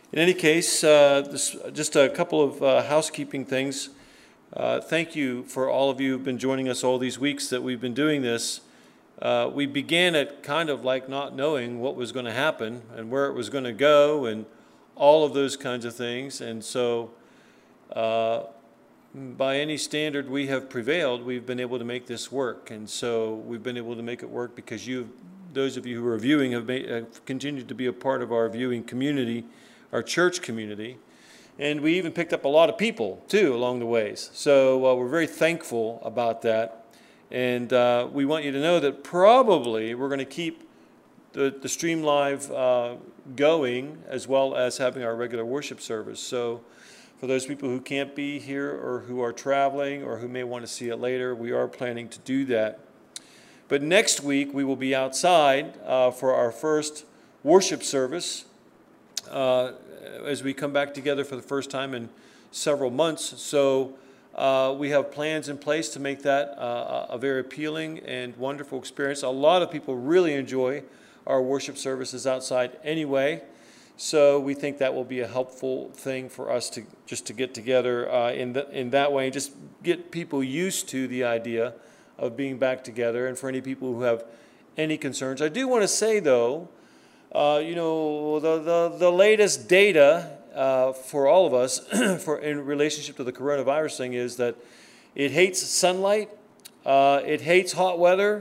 In any case, just a couple of housekeeping things. Thank you for all of you who've been joining us all these weeks that we've been doing this. We began it kind of like not knowing what was going to happen and where it was going to go and all of those kinds of things. And so by any standard we have prevailed, we've been able to make this work. And so we've been able to make it work because those of you who are viewing have continued to be a part of our viewing community, our church community. And we even picked up a lot of people, too, along the ways. So we're very thankful about that. And we want you to know that probably we're going to keep the Stream Live going, as well as having our regular worship service. So for those people who can't be here or who are traveling or who may want to see it later, we are planning to do that. But next week, we will be outside for our first worship service as we come back together for the first time in several months. So we have plans in place to make that a very appealing and wonderful experience. A lot of people really enjoy our worship services outside anyway. So we think that will be a helpful thing for us to get together in that way and just get people used to the idea of being back together. And for any people who have any concerns, I do want to say, though, the latest data for all of us in relationship to the coronavirus thing is that it hates sunlight, it hates hot weather,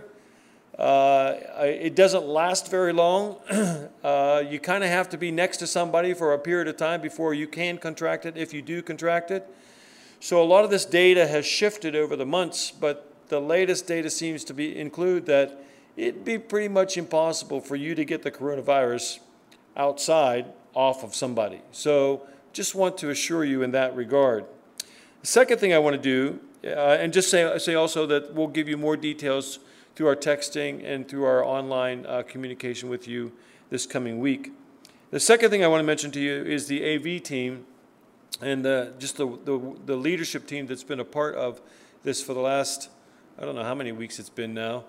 it doesn't last very long. You kind of have to be next to somebody for a period of time before you can contract it, if you do contract it. So a lot of this data has shifted over the months, but the latest data seems to include that it'd be pretty much impossible for you to get the coronavirus outside off of somebody. So just want to assure you in that regard. The second thing I want to do, and just say also that we'll give you more details through our texting and through our online communication with you this coming week. The second thing I want to mention to you is the AV team and just the leadership team that's been a part of this for the last, I don't know how many weeks it's been now.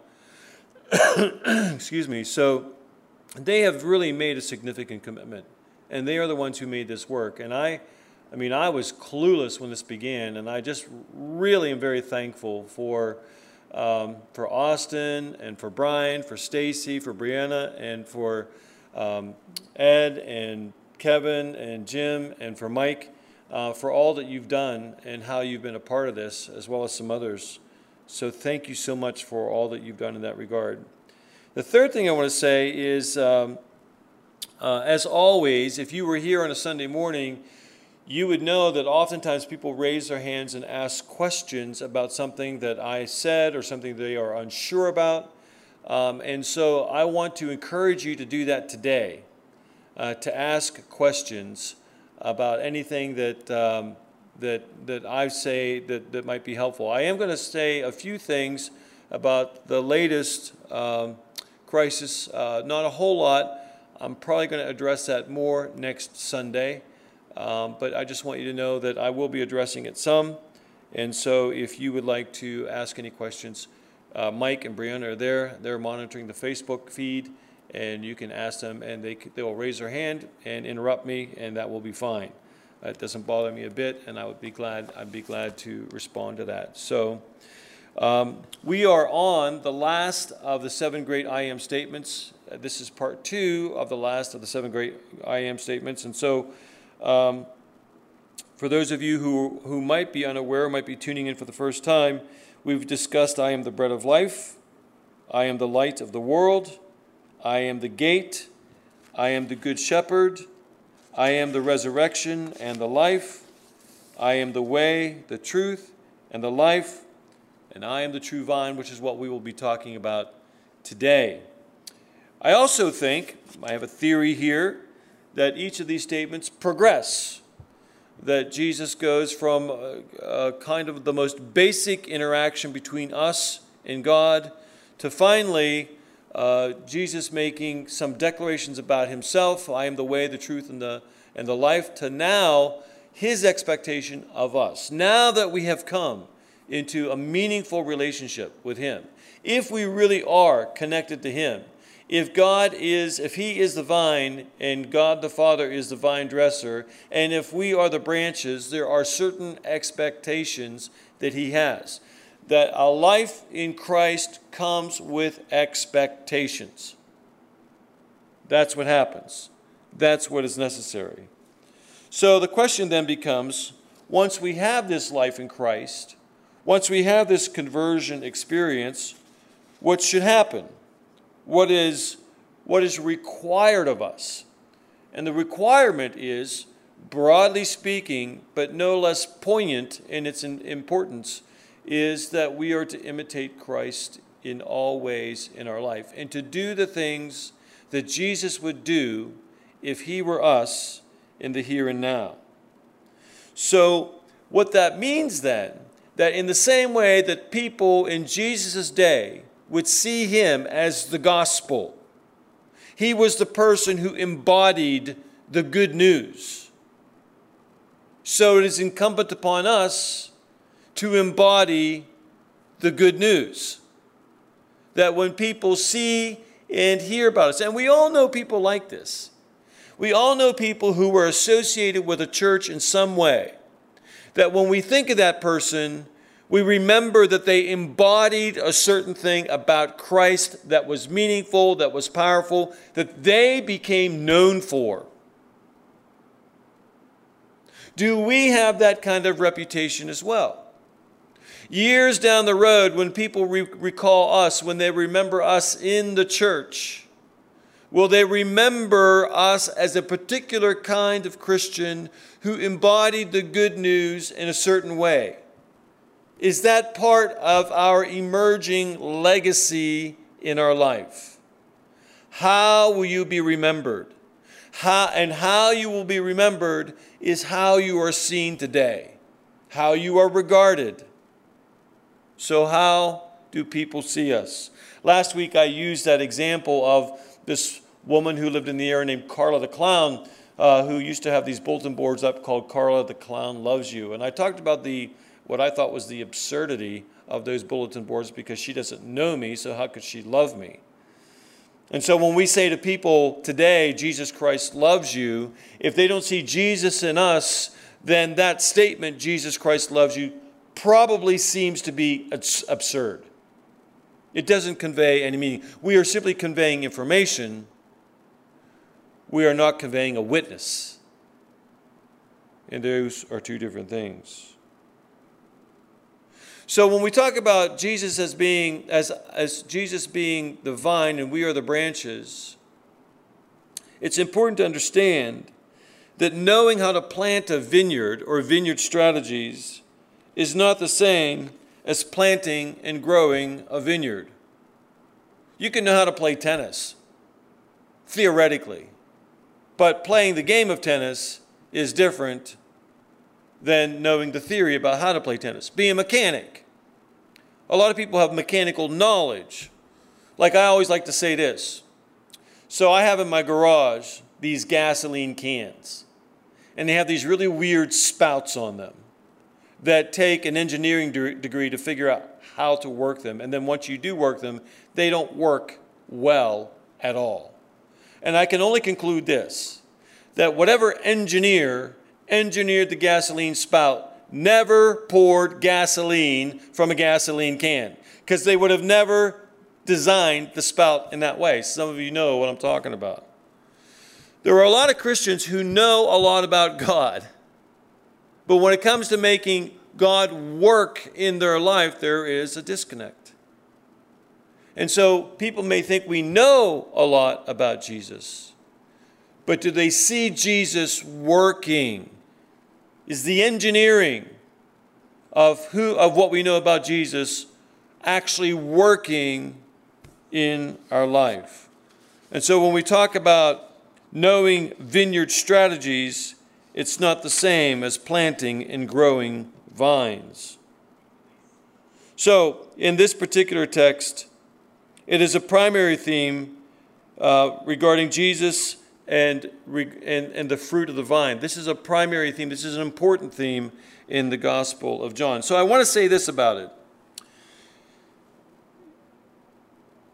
Excuse me. So they have really made a significant commitment, and they are the ones who made this work. And I was clueless when this began, and I just really am very thankful for Austin and for Brian, for Stacy, for Brianna, and for Ed and Kevin and Jim, and for Mike, for all that you've done and how you've been a part of this, as well as some others. So thank you so much for all that you've done in that regard. The third thing I want to say is, as always, if you were here on a Sunday morning, you would know that oftentimes people raise their hands and ask questions about something that I said or something they are unsure about. And so I want to encourage you to do that today, to ask questions about anything that I say that might be helpful. I am going to say a few things about the latest crisis, not a whole lot. I'm probably going to address that more next Sunday, but I just want you to know that I will be addressing it some. And so if you would like to ask any questions, Mike and Brianna are there. They're monitoring the Facebook feed, and you can ask them, and they will raise their hand and interrupt me, and that will be fine. It doesn't bother me a bit, and I'd be glad to respond to that. So we are on the last of the 7 great I am statements. This is part 2 of the last of the 7 great I am statements. And so for those of you who might be unaware, might be tuning in for the first time, we've discussed I am the bread of life, I am the light of the world, I am the gate, I am the good shepherd, I am the resurrection and the life. I am the way, the truth, and the life. And I am the true vine, which is what we will be talking about today. I also think, I have a theory here, that each of these statements progress. That Jesus goes from kind of the most basic interaction between us and God to finally Jesus making some declarations about himself, I am the way, the truth, and the life, to now his expectation of us. Now that we have come into a meaningful relationship with him, if we really are connected to him, If he is the vine and God the Father is the vine dresser, and if we are the branches, there are certain expectations that he has. That a life in Christ comes with expectations. That's what happens. That's what is necessary. So the question then becomes, once we have this life in Christ, once we have this conversion experience, what should happen? What is required of us? And the requirement is, broadly speaking, but no less poignant in its importance, is that we are to imitate Christ in all ways in our life and to do the things that Jesus would do if he were us in the here and now. So what that means then, that in the same way that people in Jesus' day would see him as the gospel, he was the person who embodied the good news. So it is incumbent upon us to embody the good news. That when people see and hear about us, and we all know people like this. We all know people who were associated with a church in some way. That when we think of that person, we remember that they embodied a certain thing about Christ that was meaningful, that was powerful, that they became known for. Do we have that kind of reputation as well? Years down the road, when people recall us, when they remember us in the church, will they remember us as a particular kind of Christian who embodied the good news in a certain way? Is that part of our emerging legacy in our life? How will you be remembered? How you will be remembered is how you are seen today, how you are regarded. So how do people see us? Last week I used that example of this woman who lived in the area named Carla the Clown, who used to have these bulletin boards up called Carla the Clown Loves You. And I talked about what I thought was the absurdity of those bulletin boards because she doesn't know me, so how could she love me? And so when we say to people today, Jesus Christ loves you, if they don't see Jesus in us, then that statement, Jesus Christ loves you, probably seems to be absurd. It doesn't convey any meaning. We are simply conveying information. We are not conveying a witness. And those are two different things. So when we talk about Jesus as Jesus being the vine and we are the branches, it's important to understand that knowing how to plant a vineyard or vineyard strategies is not the same as planting and growing a vineyard. You can know how to play tennis, theoretically, but playing the game of tennis is different than knowing the theory about how to play tennis. Be a mechanic. A lot of people have mechanical knowledge. Like I always like to say this. So I have in my garage these gasoline cans, and they have these really weird spouts on them that take an engineering degree to figure out how to work them. And then once you do work them, they don't work well at all. And I can only conclude this, that whatever engineered the gasoline spout never poured gasoline from a gasoline can, because they would have never designed the spout in that way. Some of you know what I'm talking about. There are a lot of Christians who know a lot about God, but when it comes to making God work in their life, there is a disconnect. And so people may think we know a lot about Jesus, but do they see Jesus working? Is the engineering of what we know about Jesus actually working in our life? And so when we talk about knowing vineyard strategies, it's not the same as planting and growing vines. So in this particular text, it is a primary theme regarding Jesus and the fruit of the vine. This is a primary theme. This is an important theme in the Gospel of John. So I want to say this about it.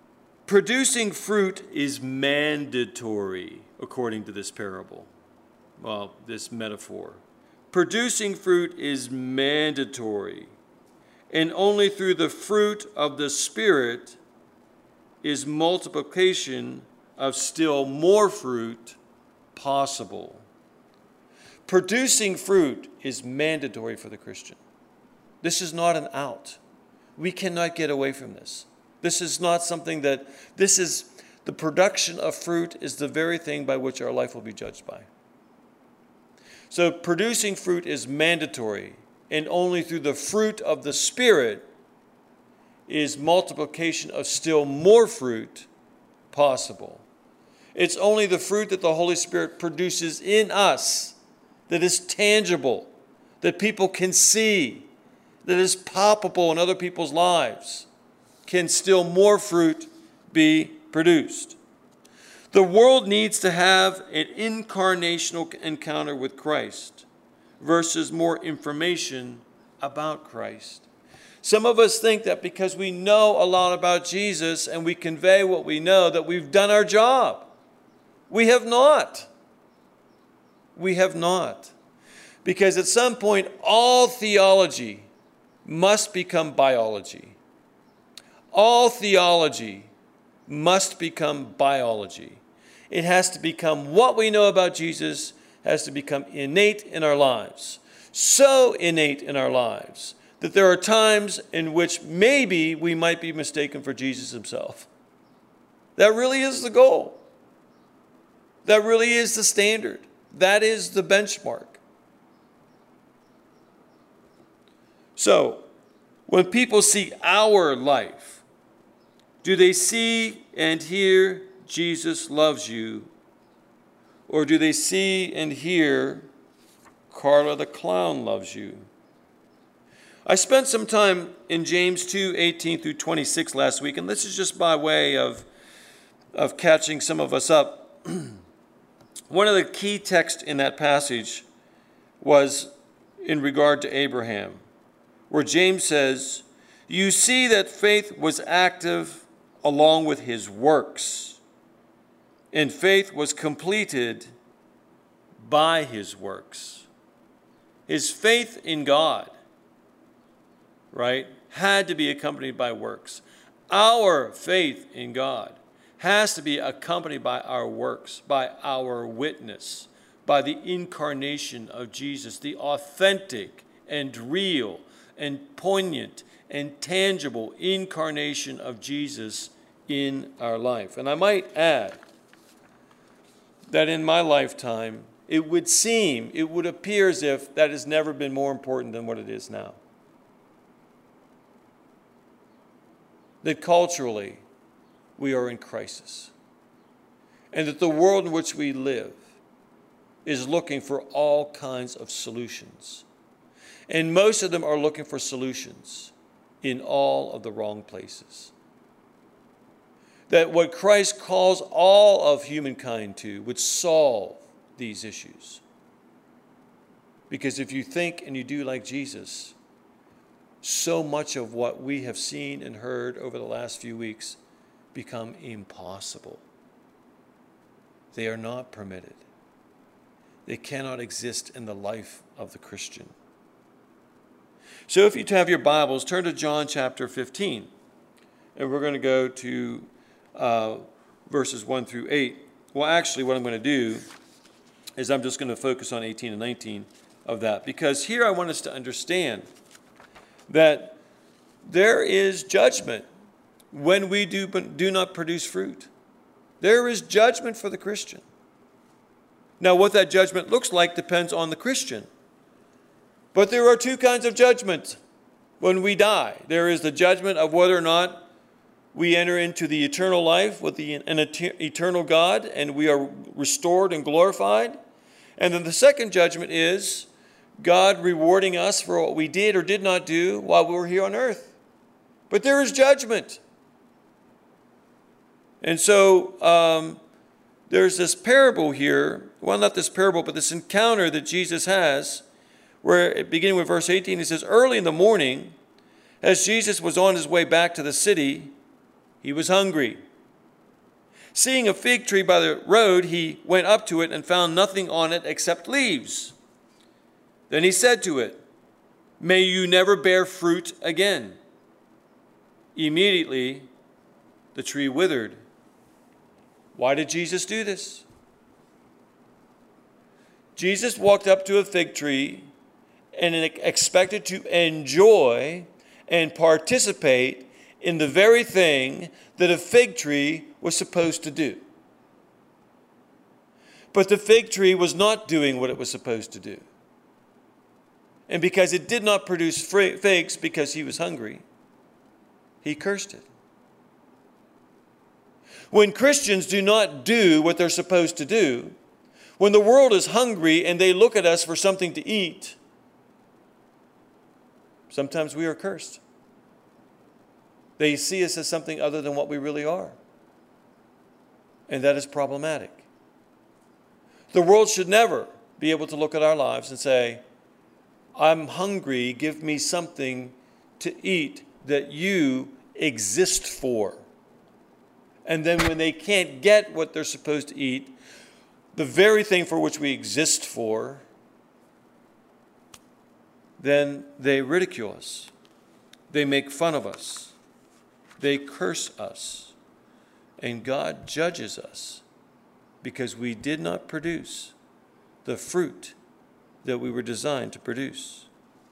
Producing fruit is mandatory, according to this parable. Well, this metaphor. Producing fruit is mandatory. And only through the fruit of the Spirit is multiplication of still more fruit possible. Producing fruit is mandatory for the Christian. This is not an out. We cannot get away from this. This is not something that, the production of fruit is the very thing by which our life will be judged by. So producing fruit is mandatory, and only through the fruit of the Spirit is multiplication of still more fruit possible. It's only the fruit that the Holy Spirit produces in us that is tangible, that people can see, that is palpable in other people's lives, can still more fruit be produced. The world needs to have an incarnational encounter with Christ versus more information about Christ. Some of us think that because we know a lot about Jesus and we convey what we know, that we've done our job. We have not. We have not. Because at some point, all theology must become biology. All theology must become biology. It has to become what we know about Jesus, has to become innate in our lives. So innate in our lives that there are times in which maybe we might be mistaken for Jesus himself. That really is the goal. That really is the standard. That is the benchmark. So, when people see our life, do they see and hear Jesus loves you? Or do they see and hear Carla the clown loves you? I spent some time in James 2:18 through 26 last week, and this is just by way of catching some of us up. One of the key texts in that passage was in regard to Abraham, where James says, "You see that faith was active along with his works, and faith was completed by his works." His faith in God, right, had to be accompanied by works. Our faith in God has to be accompanied by our works, by our witness, by the incarnation of Jesus, the authentic and real and poignant and tangible incarnation of Jesus in our life. And I might add that in my lifetime, it would appear as if that has never been more important than what it is now. That culturally, we are in crisis. And that the world in which we live is looking for all kinds of solutions. And most of them are looking for solutions in all of the wrong places. That what Christ calls all of humankind to would solve these issues. Because if you think and you do like Jesus, so much of what we have seen and heard over the last few weeks become impossible. They are not permitted. They cannot exist in the life of the Christian. So if you have your Bibles, turn to John chapter 15. And we're going to go to verses 1 through 8. Well, actually, what I'm going to do is I'm just going to focus on 18 and 19 of that. Because here I want us to understand that there is judgment when we do not produce fruit. There is judgment for the Christian. Now, what that judgment looks like depends on the Christian. But there are two kinds of judgment when we die. There is the judgment of whether or not we enter into the eternal life with an eternal God and we are restored and glorified. And then the second judgment is God rewarding us for what we did or did not do while we were here on earth. But there is judgment. And so there's this parable here. Well, not this parable, but this encounter that Jesus has where, beginning with verse 18, he says, "Early in the morning, as Jesus was on his way back to the city, he was hungry. Seeing a fig tree by the road, he went up to it and found nothing on it except leaves. Then he said to it, "May you never bear fruit again." Immediately, the tree withered. Why did Jesus do this? Jesus walked up to a fig tree and expected to enjoy and participate in the very thing that a fig tree was supposed to do. But the fig tree was not doing what it was supposed to do. And because it did not produce figs because he was hungry, he cursed it. When Christians do not do what they're supposed to do, when the world is hungry and they look at us for something to eat, sometimes we are cursed. They see us as something other than what we really are. And that is problematic. The world should never be able to look at our lives and say, "I'm hungry, give me something to eat that you exist for." And then when they can't get what they're supposed to eat, the very thing for which we exist for, then they ridicule us. They make fun of us. They curse us. And God judges us because we did not produce the fruit that we were designed to produce.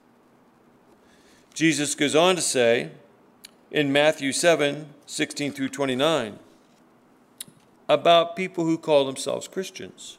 Jesus goes on to say in Matthew 7:16 through 29 about people who call themselves Christians.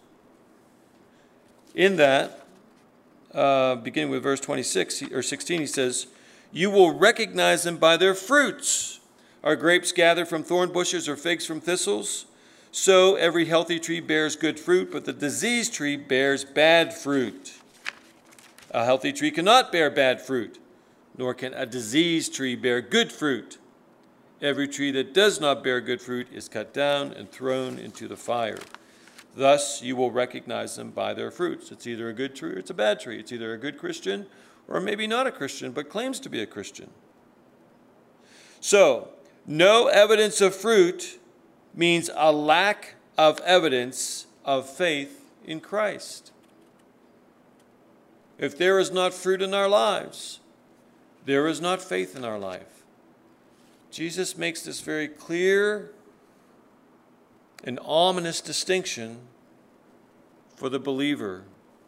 In that, beginning with verse 26 or 16, he says, "You will recognize them by their fruits. Are grapes gathered from thorn bushes or figs from thistles? So every healthy tree bears good fruit, but the diseased tree bears bad fruit. A healthy tree cannot bear bad fruit, nor can a diseased tree bear good fruit. Every tree that does not bear good fruit is cut down and thrown into the fire. Thus you will recognize them by their fruits." It's either a good tree or it's a bad tree. It's either a good Christian or maybe not a Christian, but claims to be a Christian. So, no evidence of fruit means a lack of evidence of faith in Christ. If there is not fruit in our lives, there is not faith in our life. Jesus makes this very clear and ominous distinction for the believer.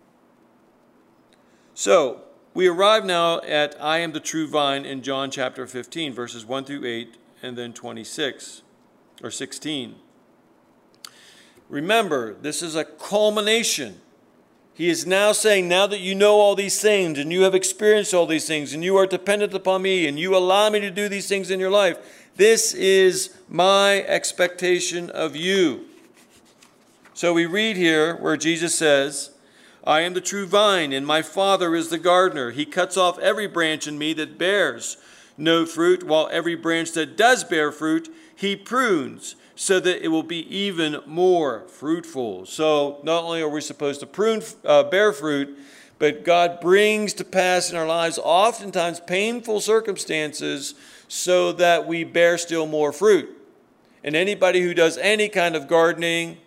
So, we arrive now at "I am the true vine" in John chapter 15, verses 1 through 8, and then 26 or 16. Remember, this is a culmination. He is now saying, now that you know all these things and you have experienced all these things and you are dependent upon me and you allow me to do these things in your life, this is my expectation of you. So we read here where Jesus says, "I am the true vine, and my Father is the gardener. He cuts off every branch in me that bears no fruit, while every branch that does bear fruit, he prunes, so that it will be even more fruitful." So not only are we supposed to bear fruit, but God brings to pass in our lives oftentimes painful circumstances so that we bear still more fruit. And anybody who does any kind of gardening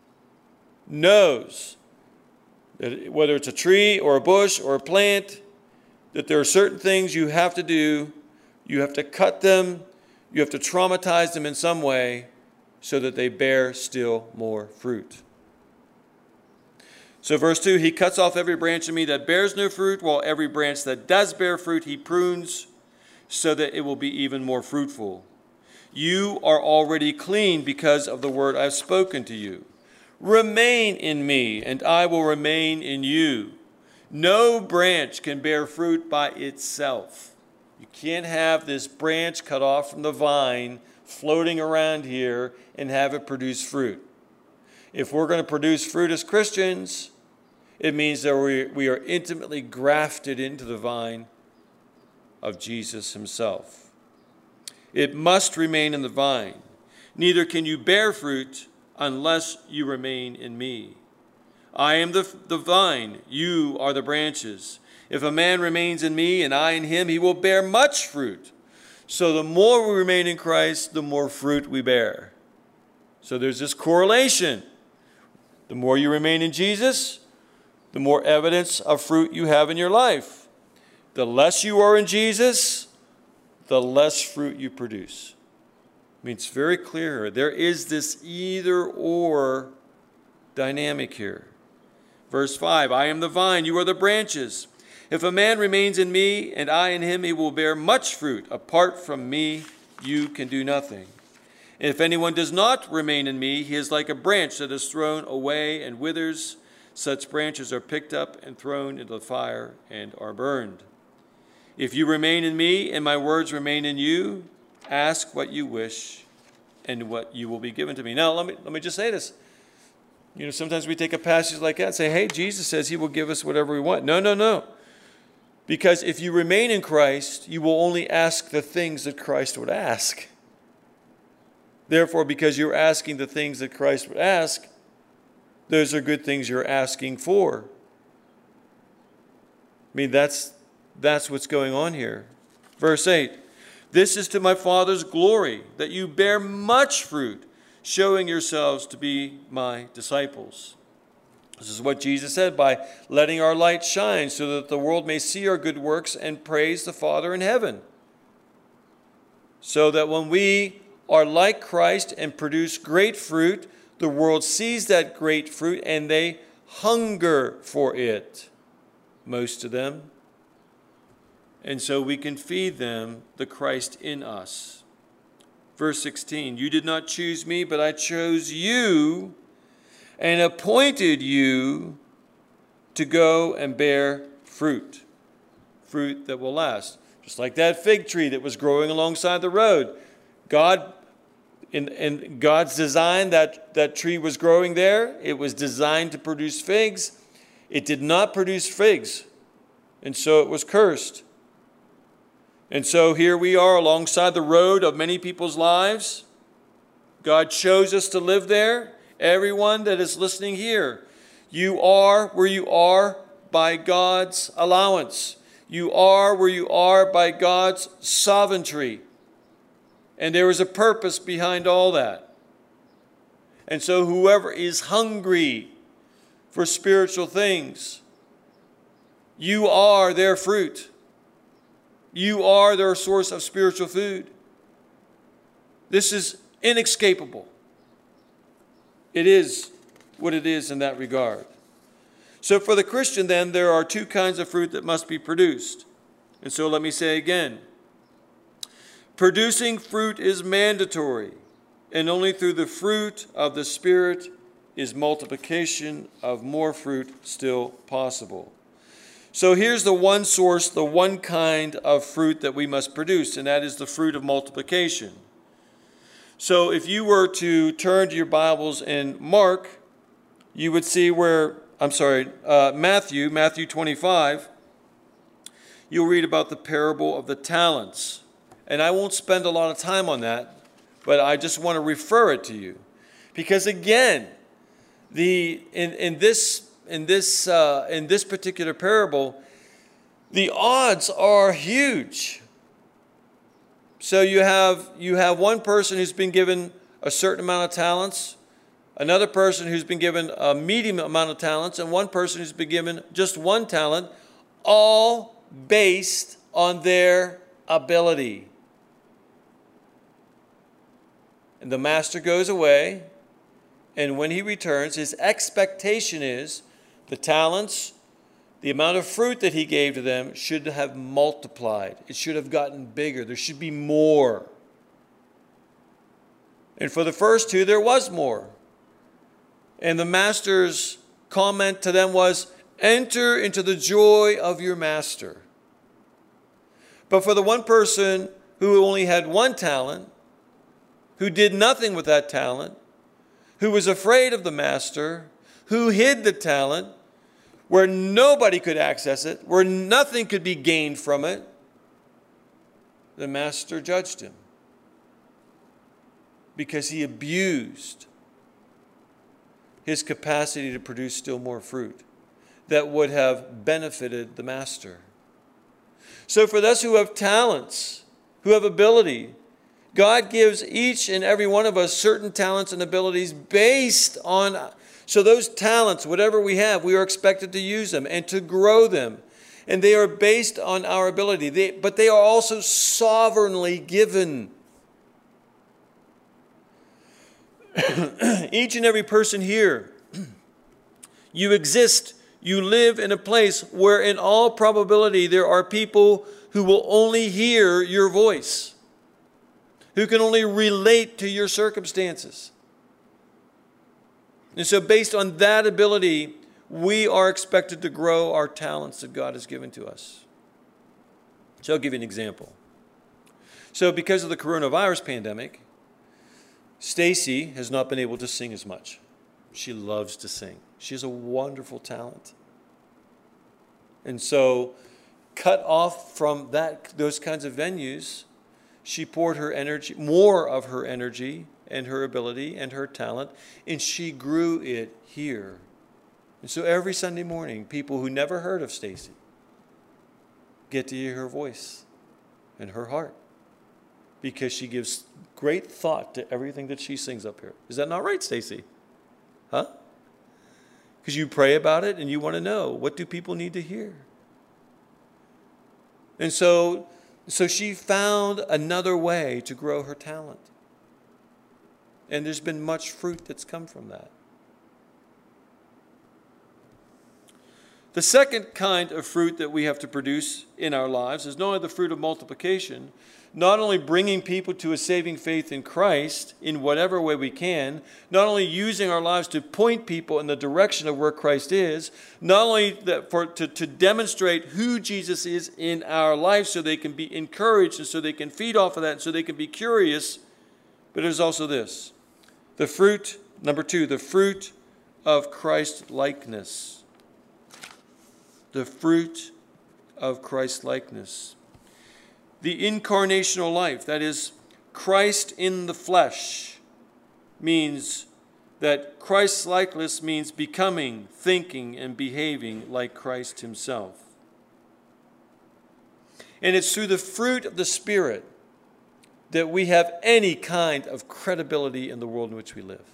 knows that whether it's a tree or a bush or a plant, that there are certain things you have to do. You have to cut them. You have to traumatize them in some way so that they bear still more fruit. So verse 2, "He cuts off every branch in me that bears no fruit, while every branch that does bear fruit he prunes, so that it will be even more fruitful. You are already clean because of the word I have spoken to you. Remain in me, and I will remain in you. No branch can bear fruit by itself." You can't have this branch cut off from the vine floating around here and have it produce fruit. If we're going to produce fruit as Christians, it means that we are intimately grafted into the vine of Jesus himself. It must remain in the vine. Neither can you bear fruit unless you remain in me. I am the vine, you are the branches. If a man remains in me and I in him, he will bear much fruit. So the more we remain in Christ, the more fruit we bear. So there's this correlation. The more you remain in Jesus, the more evidence of fruit you have in your life. The less you are in Jesus, the less fruit you produce. I mean, it's very clear here. There is this either-or dynamic here. Verse 5, I am the vine, you are the branches. If a man remains in me and I in him, he will bear much fruit. Apart from me, you can do nothing. And if anyone does not remain in me, he is like a branch that is thrown away and withers. Such branches are picked up and thrown into the fire and are burned. If you remain in me and my words remain in you, ask what you wish and what you will be given to me. Now, let me just say this. You know, sometimes we take a passage like that and say, hey, Jesus says he will give us whatever we want. No. Because if you remain in Christ, you will only ask the things that Christ would ask. Therefore, because you're asking the things that Christ would ask, those are good things you're asking for. I mean, that's what's going on here. Verse 8, this is to my Father's glory, that you bear much fruit, showing yourselves to be my disciples. This is what Jesus said, by letting our light shine so that the world may see our good works and praise the Father in heaven. So that when we are like Christ and produce great fruit, the world sees that great fruit and they hunger for it, most of them. And so we can feed them the Christ in us. Verse 16, you did not choose me, but I chose you and appointed you to go and bear fruit, fruit that will last. Just like that fig tree that was growing alongside the road. God, in God's design, that tree was growing there. It was designed to produce figs. It did not produce figs, and so it was cursed. And so here we are alongside the road of many people's lives. God chose us to live there. Everyone that is listening here, you are where you are by God's allowance. You are where you are by God's sovereignty. And there is a purpose behind all that. And so whoever is hungry for spiritual things, you are their fruit. You are their source of spiritual food. This is inescapable. It is what it is in that regard. So for the Christian, then, there are two kinds of fruit that must be produced. And so let me say again, producing fruit is mandatory, and only through the fruit of the Spirit is multiplication of more fruit still possible. So here's the one source, the one kind of fruit that we must produce, and that is the fruit of multiplication. So if you were to turn to your Bibles in Mark, you would see Matthew 25, you'll read about the parable of the talents. And I won't spend a lot of time on that, but I just want to refer it to you. Because again, in this particular parable, the odds are huge. So you have one person who's been given a certain amount of talents, another person who's been given a medium amount of talents, and one person who's been given just one talent, all based on their ability. And the master goes away, and when he returns, his expectation is the talents, the amount of fruit that he gave to them should have multiplied. It should have gotten bigger. There should be more. And for the first two, there was more. And the master's comment to them was, enter into the joy of your master. But for the one person who only had one talent, who did nothing with that talent, who was afraid of the master, who hid the talent, where nobody could access it, where nothing could be gained from it, the master judged him because he abused his capacity to produce still more fruit that would have benefited the master. So for those who have talents, who have ability, God gives each and every one of us certain talents and abilities based on, so those talents, whatever we have, we are expected to use them and to grow them. And they are based on our ability, but they are also sovereignly given. Each and every person here, you exist, you live in a place where in all probability there are people who will only hear your voice, who can only relate to your circumstances. And so based on that ability, we are expected to grow our talents that God has given to us. So I'll give you an example. So because of the coronavirus pandemic, Stacy has not been able to sing as much. She loves to sing. She has a wonderful talent. And so, cut off from those kinds of venues, she poured her energy, more of her energy and her ability and her talent, and she grew it here. And so every Sunday morning, people who never heard of Stacy get to hear her voice and her heart, because she gives great thought to everything that she sings up here. Is that not right, Stacy? Huh? Because you pray about it and you want to know, what do people need to hear? And so she found another way to grow her talent. And there's been much fruit that's come from that. The second kind of fruit that we have to produce in our lives is not only the fruit of multiplication, not only bringing people to a saving faith in Christ in whatever way we can, not only using our lives to point people in the direction of where Christ is, not only to demonstrate who Jesus is in our life so they can be encouraged and so they can feed off of that and so they can be curious, but it is also this. The fruit, number two, the fruit of Christ-likeness. The fruit of Christ-likeness. The incarnational life, that is, Christ in the flesh, means that Christ-likeness means becoming, thinking, and behaving like Christ himself. And it's through the fruit of the Spirit that we have any kind of credibility in the world in which we live.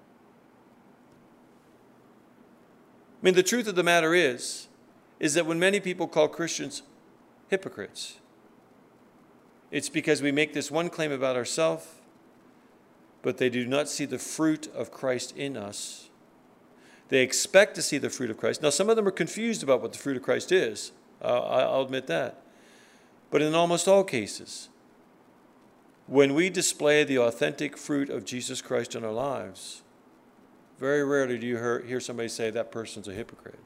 I mean, the truth of the matter is that when many people call Christians hypocrites, it's because we make this one claim about ourselves, but they do not see the fruit of Christ in us. They expect to see the fruit of Christ. Now, some of them are confused about what the fruit of Christ is. I'll admit that. But in almost all cases, when we display the authentic fruit of Jesus Christ in our lives, very rarely do you hear somebody say that person's a hypocrite.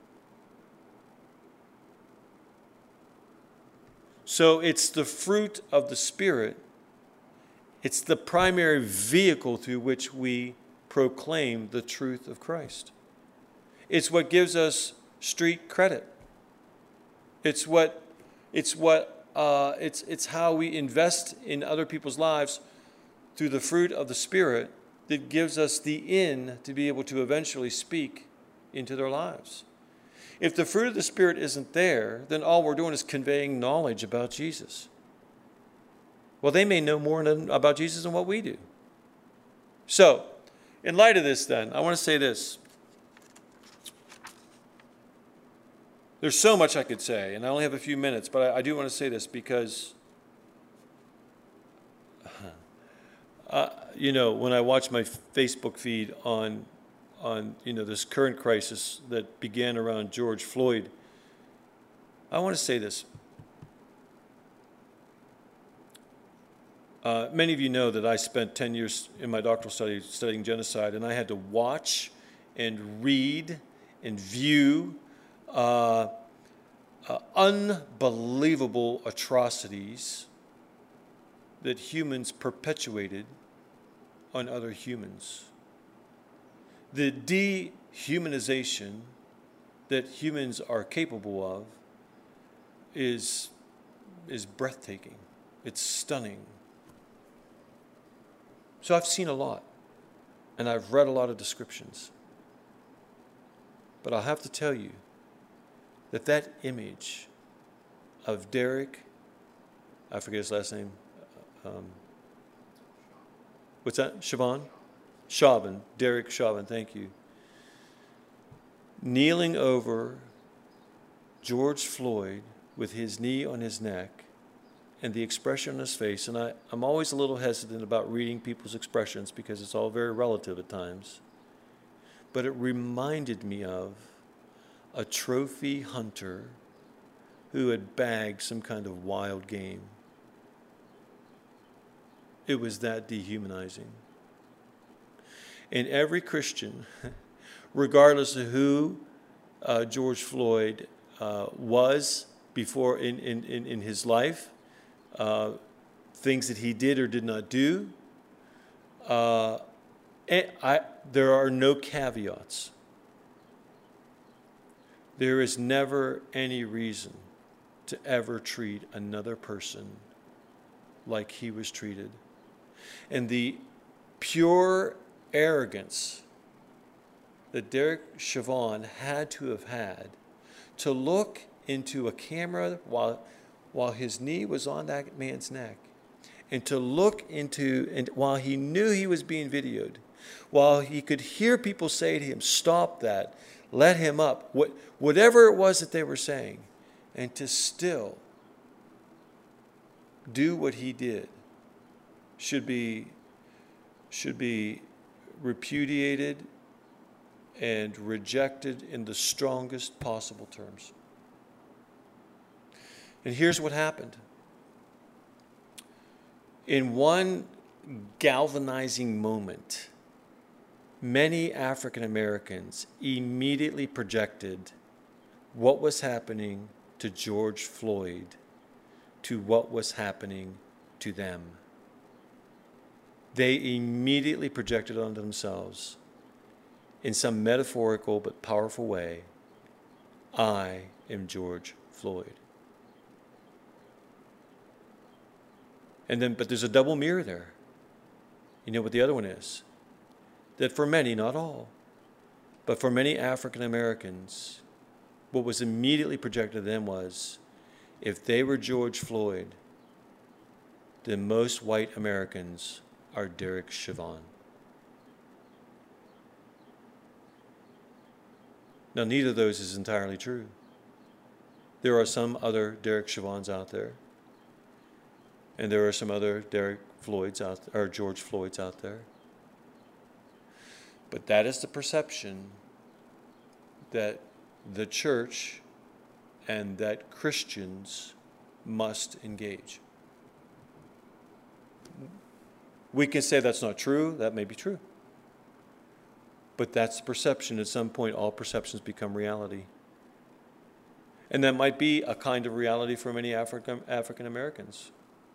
So it's the fruit of the Spirit. It's the primary vehicle through which we proclaim the truth of Christ. It's what gives us street credit. It's how we invest in other people's lives through the fruit of the Spirit that gives us the in to be able to eventually speak into their lives. If the fruit of the Spirit isn't there, then all we're doing is conveying knowledge about Jesus. Well, they may know more about Jesus than what we do. So, in light of this then, I want to say this. There's so much I could say, and I only have a few minutes, but I do want to say this because, when I watch my Facebook feed on this current crisis that began around George Floyd, I want to say this. Many of you know that I spent 10 years in my doctoral study studying genocide, and I had to watch and read and view unbelievable atrocities that humans perpetuated on other humans. The dehumanization that humans are capable of is breathtaking. It's stunning. So I've seen a lot, and I've read a lot of descriptions. But I'll have to tell you that image of Derek, I forget his last name, What's that? Siobhan? Chauvin. Derek Chauvin, thank you. Kneeling over George Floyd with his knee on his neck and the expression on his face. And I'm always a little hesitant about reading people's expressions because it's all very relative at times. But it reminded me of a trophy hunter who had bagged some kind of wild game. It was that dehumanizing. And every Christian, regardless of who George Floyd was before in his life, things that he did or did not do, there are no caveats. There is never any reason to ever treat another person like he was treated. And the pure arrogance that Derek Chauvin had to have had to look into a camera while his knee was on that man's neck, and to look into, and while he knew he was being videoed, while he could hear people say to him, stop that, let him up, whatever it was that they were saying, and to still do what he did should be repudiated and rejected in the strongest possible terms. And here's what happened. In one galvanizing moment, many African Americans immediately projected what was happening to George Floyd to what was happening to them. They immediately projected onto themselves, in some metaphorical but powerful way, I am George Floyd. But there's a double mirror there. You know what the other one is? That for many, not all, but for many African Americans, what was immediately projected to them was, if they were George Floyd, then most white Americans are Derek Chauvin. Now, neither of those is entirely true. There are some other Derek Chauvins out there, and there are some other Derek Floyds out there, or George Floyds out there. But that is the perception that the church and that Christians must engage. We can say that's not true. That may be true. But that's the perception. At some point, all perceptions become reality. And that might be a kind of reality for many African Americans.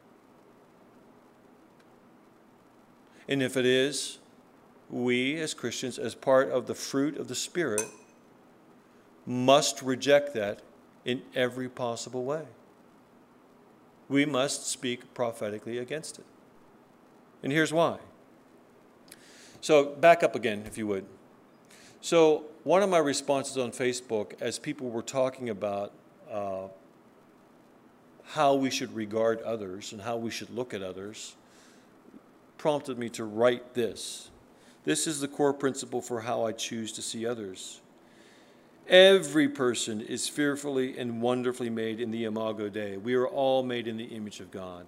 And if it is, we as Christians, as part of the fruit of the Spirit, must reject that in every possible way. We must speak prophetically against it. And here's why. So back up again, if you would. So one of my responses on Facebook, as people were talking about how we should regard others and how we should look at others, prompted me to write this. This is the core principle for how I choose to see others. Every person is fearfully and wonderfully made in the Imago Dei. We are all made in the image of God.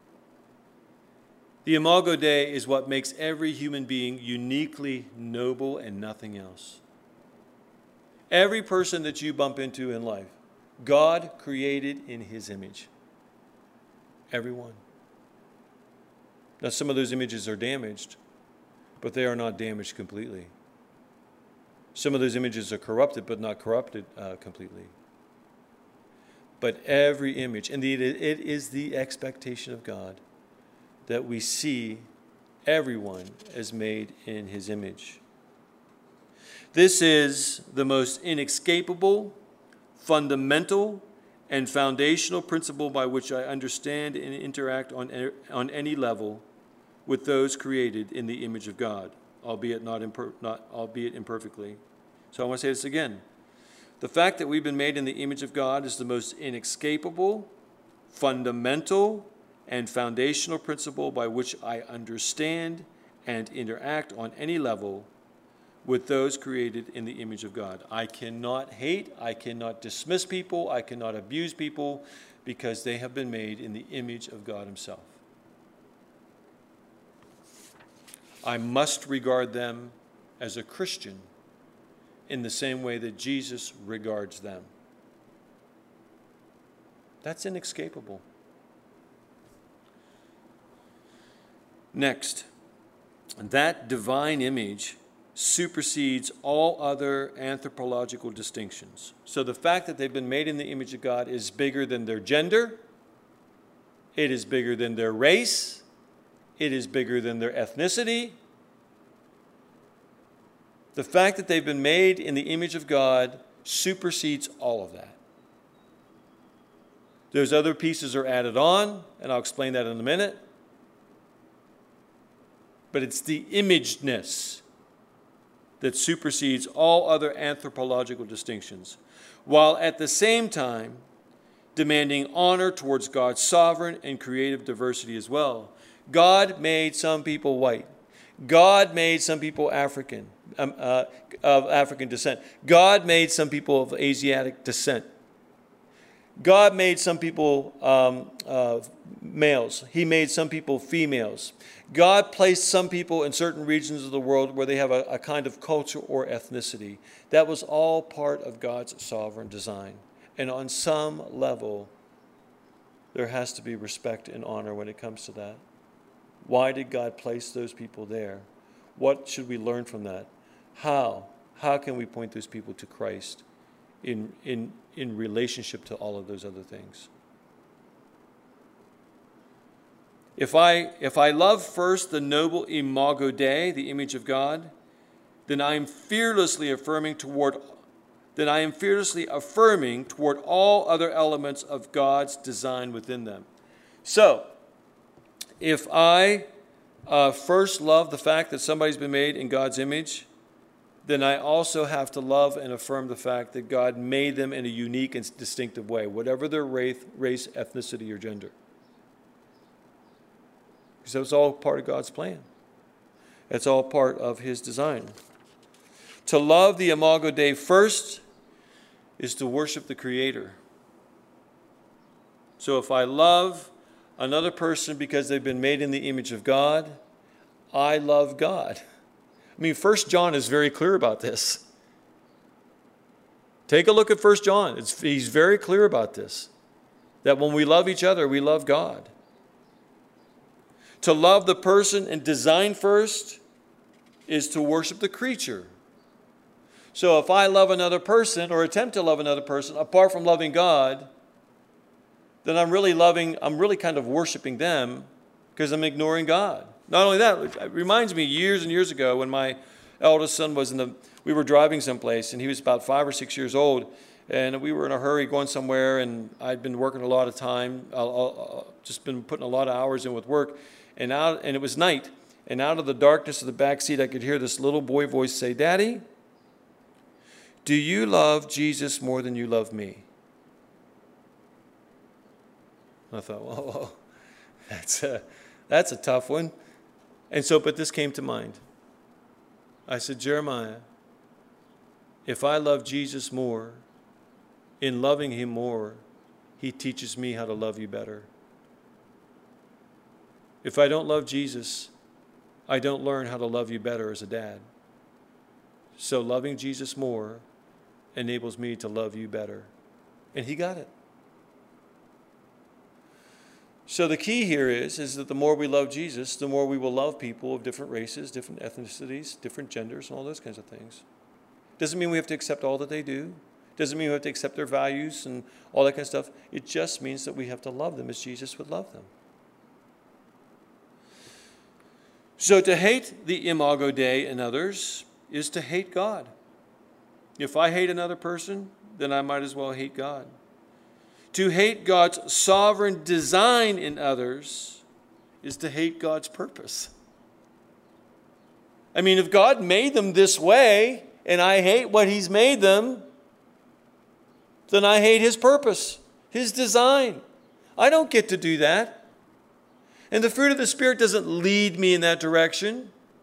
The Imago Dei is what makes every human being uniquely noble and nothing else. Every person that you bump into in life, God created in His image. Everyone. Now, some of those images are damaged, but they are not damaged completely. Some of those images are corrupted, but not corrupted completely. But every image, indeed, it is the expectation of God that we see everyone as made in His image. This is the most inescapable, fundamental, and foundational principle by which I understand and interact on any level with those created in the image of God, albeit albeit imperfectly. So I want to say this again. The fact that we've been made in the image of God is the most inescapable, fundamental, and foundational principle by which I understand and interact on any level with those created in the image of God. I cannot hate, I cannot dismiss people, I cannot abuse people, because they have been made in the image of God himself. I must regard them as a Christian in the same way that Jesus regards them. That's inescapable. Next, that divine image supersedes all other anthropological distinctions. So the fact that they've been made in the image of God is bigger than their gender, it is bigger than their race, it is bigger than their ethnicity. The fact that they've been made in the image of God supersedes all of that. Those other pieces are added on, and I'll explain that in a minute. But it's the imagedness that supersedes all other anthropological distinctions, while at the same time demanding honor towards God's sovereign and creative diversity as well. God made some people white. God made some people African, of African descent. God made some people of Asiatic descent. God made some people males. He made some people females. God placed some people in certain regions of the world where they have a kind of culture or ethnicity. That was all part of God's sovereign design. And on some level, there has to be respect and honor when it comes to that. Why did God place those people there? What should we learn from that? How? How can we point those people to Christ in relationship to all of those other things? If I love first the noble imago Dei, the image of God, then I am fearlessly affirming toward all other elements of God's design within them. So, if I first love the fact that somebody's been made in God's image, then I also have to love and affirm the fact that God made them in a unique and distinctive way, whatever their race, ethnicity, or gender. Because that's all part of God's plan. It's all part of his design. To love the imago Dei first is to worship the Creator. So if I love another person because they've been made in the image of God, I love God. I mean, 1 John is very clear about this. Take a look at 1 John. He's very clear about this. That when we love each other, we love God. To love the person and design first is to worship the creature. So if I love another person or attempt to love another person apart from loving God, then I'm really kind of worshiping them because I'm ignoring God. Not only that, it reminds me years and years ago when my eldest son we were driving someplace and he was about 5 or 6 years old, and we were in a hurry going somewhere, and I'd been working a lot of time, just been putting a lot of hours in with work, and it was night, and out of the darkness of the back seat I could hear this little boy voice say, "Daddy, do you love Jesus more than you love me?" I thought, whoa, that's a tough one. And so, but this came to mind. I said, Jeremiah, if I love Jesus more, in loving him more, he teaches me how to love you better. If I don't love Jesus, I don't learn how to love you better as a dad. So loving Jesus more enables me to love you better. And he got it. So the key here is that the more we love Jesus, the more we will love people of different races, different ethnicities, different genders, and all those kinds of things. Doesn't mean we have to accept all that they do. Doesn't mean we have to accept their values and all that kind of stuff. It just means that we have to love them as Jesus would love them. So to hate the imago Dei in others is to hate God. If I hate another person, then I might as well hate God. To hate God's sovereign design in others is to hate God's purpose. I mean, if God made them this way and I hate what he's made them, then I hate his purpose, his design. I don't get to do that. And the fruit of the Spirit doesn't lead me in that direction.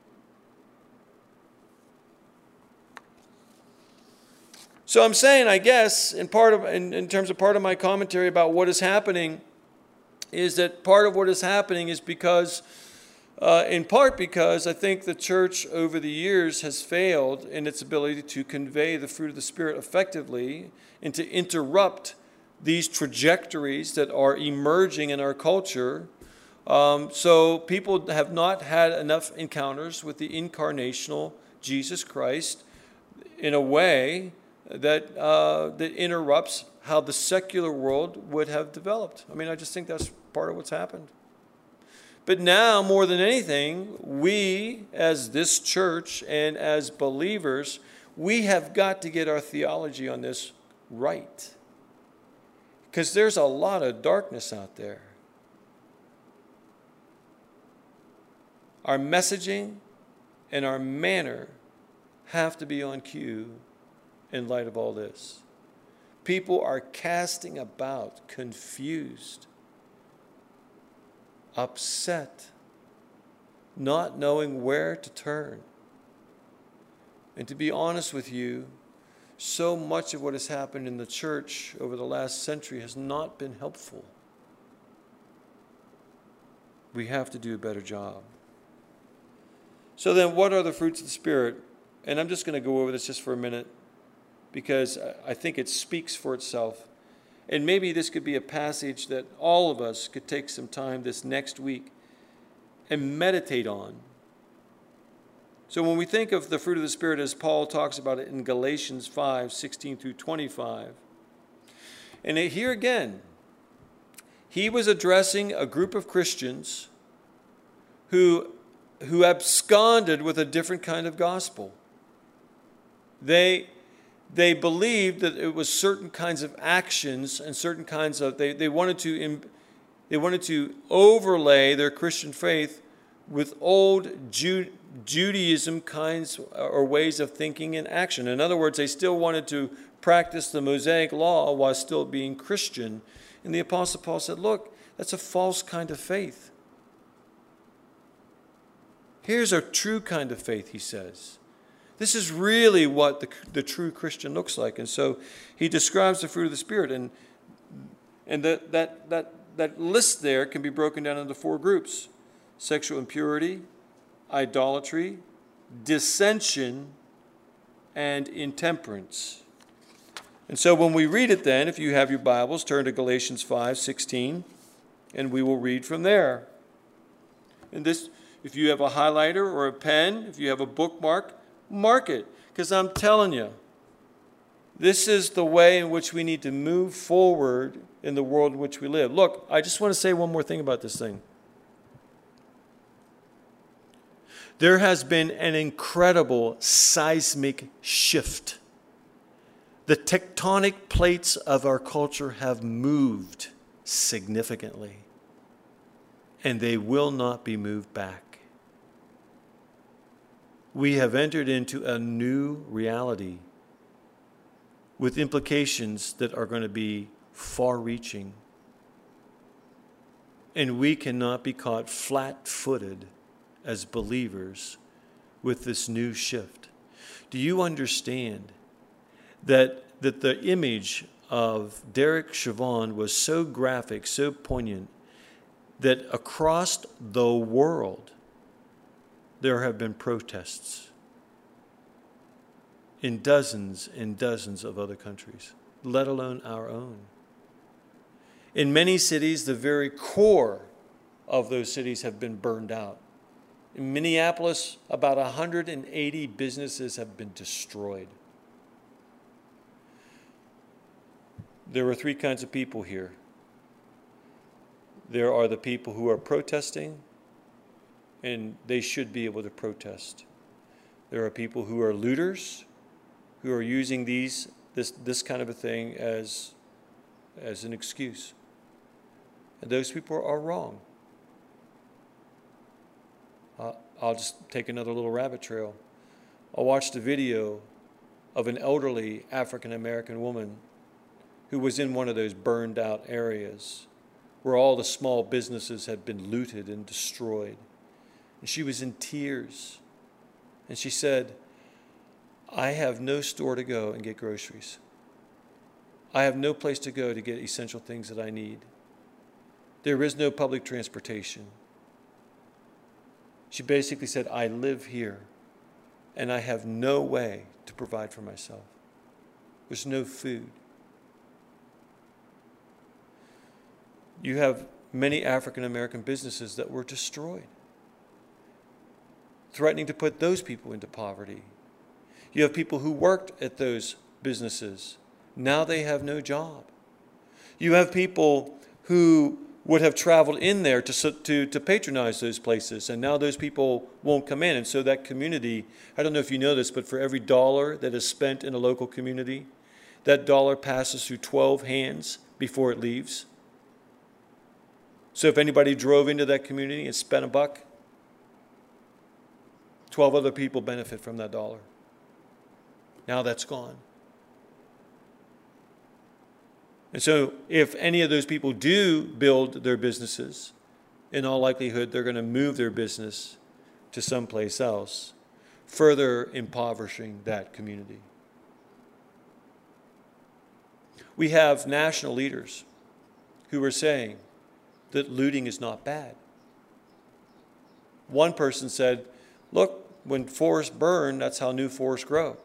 So I'm saying, I guess, in terms of part of my commentary about what is happening, is that part of what is happening is because, in part because I think the church over the years has failed in its ability to convey the fruit of the Spirit effectively and to interrupt these trajectories that are emerging in our culture. So people have not had enough encounters with the incarnational Jesus Christ in a way that interrupts how the secular world would have developed. I mean, I just think that's part of what's happened. But now, more than anything, we, as this church and as believers, we have got to get our theology on this right. Because there's a lot of darkness out there. Our messaging and our manner have to be on cue in light of all this. People are casting about, confused, upset, not knowing where to turn. And to be honest with you, so much of what has happened in the church over the last century has not been helpful. We have to do a better job. So then, what are the fruits of the Spirit? And I'm just going to go over this just for a minute, because I think it speaks for itself. And maybe this could be a passage that all of us could take some time this next week and meditate on. So when we think of the fruit of the Spirit as Paul talks about it in Galatians 5:16 through 25, and here again, he was addressing a group of Christians who absconded with a different kind of gospel. They believed that it was certain kinds of actions and certain kinds of, they wanted to overlay their Christian faith with old Judaism kinds or ways of thinking and action. In other words, they still wanted to practice the Mosaic law while still being Christian. And the Apostle Paul said, look, that's a false kind of faith. Here's a true kind of faith, he says. This is really what the true Christian looks like. And so he describes the fruit of the Spirit. And that list there can be broken down into 4 groups: sexual impurity, idolatry, dissension, and intemperance. And so when we read it then, if you have your Bibles, turn to Galatians 5:16, and we will read from there. And this, if you have a highlighter or a pen, if you have a bookmark, mark it, because I'm telling you, this is the way in which we need to move forward in the world in which we live. Look, I just want to say one more thing about this thing. There has been an incredible seismic shift. The tectonic plates of our culture have moved significantly, and they will not be moved back. We have entered into a new reality with implications that are going to be far-reaching. And we cannot be caught flat-footed as believers with this new shift. Do you understand that the image of Derek Chauvin was so graphic, so poignant, that across the world there have been protests in dozens and dozens of other countries, let alone our own. In many cities, the very core of those cities have been burned out. In Minneapolis, about 180 businesses have been destroyed. There are 3 kinds of people here. There are the people who are protesting, and they should be able to protest. There are people who are looters, who are using this kind of a thing as an excuse. And those people are wrong. I'll just take another little rabbit trail. I watched a video of an elderly African-American woman who was in one of those burned out areas where all the small businesses had been looted and destroyed. And she was in tears. And she said, I have no store to go and get groceries. I have no place to go to get essential things that I need. There is no public transportation. She basically said, I live here, and I have no way to provide for myself. There's no food. You have many African American businesses that were destroyed, threatening to put those people into poverty. You have people who worked at those businesses. Now they have no job. You have people who would have traveled in there to patronize those places, and now those people won't come in. And so that community, I don't know if you know this, but for every dollar that is spent in a local community, that dollar passes through 12 hands before it leaves. So if anybody drove into that community and spent $1, 12 other people benefit from that dollar. Now that's gone. And so if any of those people do build their businesses, in all likelihood, they're going to move their business to someplace else, further impoverishing that community. We have national leaders who are saying that looting is not bad. One person said, look, when forests burn, that's how new forests grow.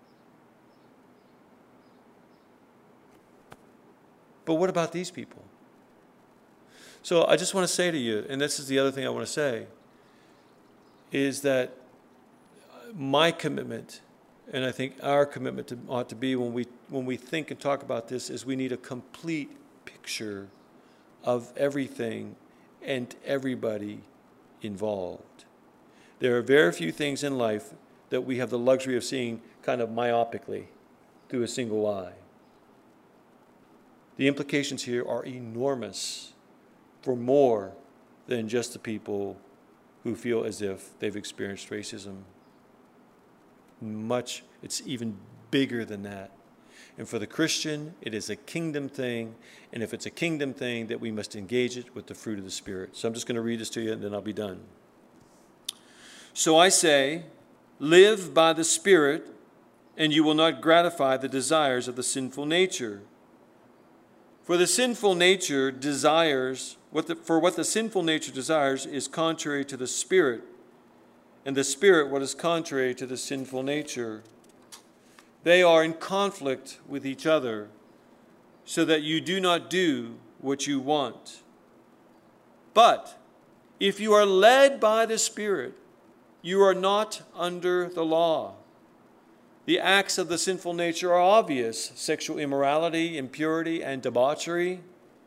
But what about these people? So I just want to say to you, and this is the other thing I want to say, is that my commitment, and I think our commitment ought to be when we think and talk about this, is we need a complete picture of everything and everybody involved. There are very few things in life that we have the luxury of seeing kind of myopically through a single eye. The implications here are enormous for more than just the people who feel as if they've experienced racism. It's even bigger than that. And for the Christian, it is a kingdom thing. And if it's a kingdom thing, that we must engage it with the fruit of the Spirit. So I'm just going to read this to you, and then I'll be done. So I say, live by the Spirit, and you will not gratify the desires of the sinful nature. For the sinful nature desires, what the sinful nature desires is contrary to the Spirit, and the Spirit what is contrary to the sinful nature. They are in conflict with each other, so that you do not do what you want. But if you are led by the Spirit, you are not under the law. The acts of the sinful nature are obvious: sexual immorality, impurity, and debauchery,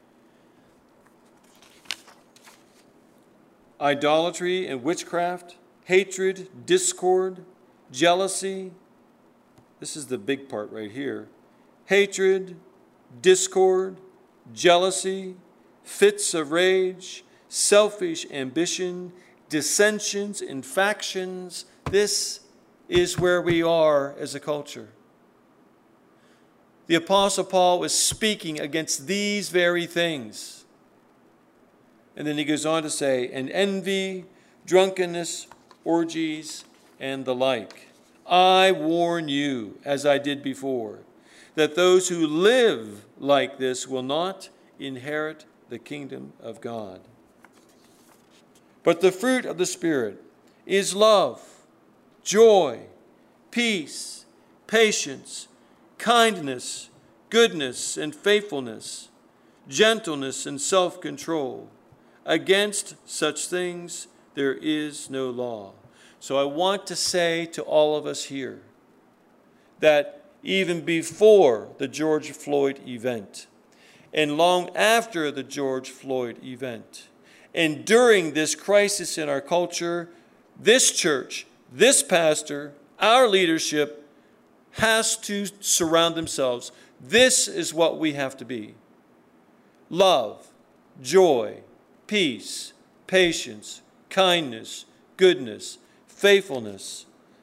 idolatry and witchcraft, hatred, discord, jealousy. This is the big part right here. Hatred, discord, jealousy, fits of rage, selfish ambition, dissensions and factions. This is where we are as a culture. The Apostle Paul was speaking against these very things. And then he goes on to say, and envy, drunkenness, orgies, and the like. I warn you, as I did before, that those who live like this will not inherit the kingdom of God. But the fruit of the Spirit is love, joy, peace, patience, kindness, goodness, and faithfulness, gentleness, and self-control. Against such things there is no law. So I want to say to all of us here that even before the George Floyd event, and long after the George Floyd event, and during this crisis in our culture, this church, this pastor, our leadership has to surround themselves. This is what we have to be: love, joy, peace, patience, kindness, goodness, faithfulness,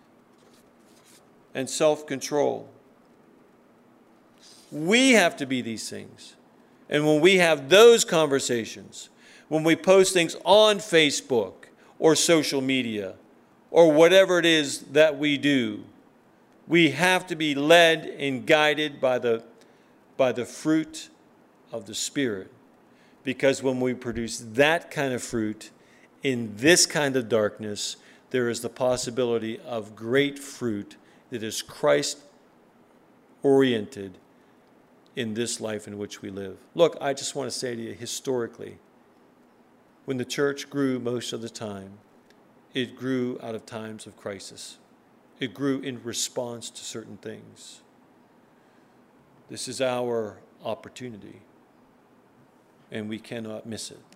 and self-control. We have to be these things. And when we have those conversations, when we post things on Facebook or social media or whatever it is that we do, We have to be led and guided by the fruit of the Spirit. Because when we produce that kind of fruit in this kind of darkness, there is the possibility of great fruit that is Christ-oriented in this life in which we live. Look, I just want to say to you, historically, when the church grew most of the time, it grew out of times of crisis. It grew in response to certain things. This is our opportunity, and we cannot miss it.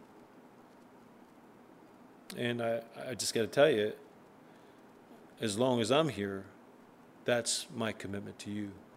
And I just got to tell you, as long as I'm here, that's my commitment to you.